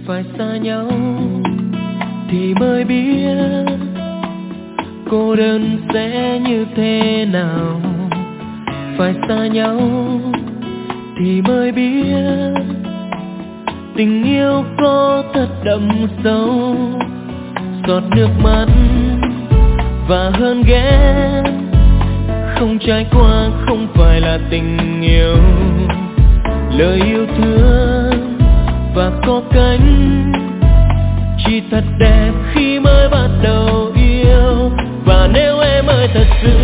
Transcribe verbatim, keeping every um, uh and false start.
phải xa nhau thì mới biết cô đơn sẽ như thế nào. Phải xa nhau thì mới biết tình yêu có thật đậm sâu. Giọt nước mắt và hơn ghét không trải qua không phải là tình yêu. Lời yêu thương và có cánh chỉ thật đẹp khi mới bắt đầu yêu. Và nếu em ơi thật sự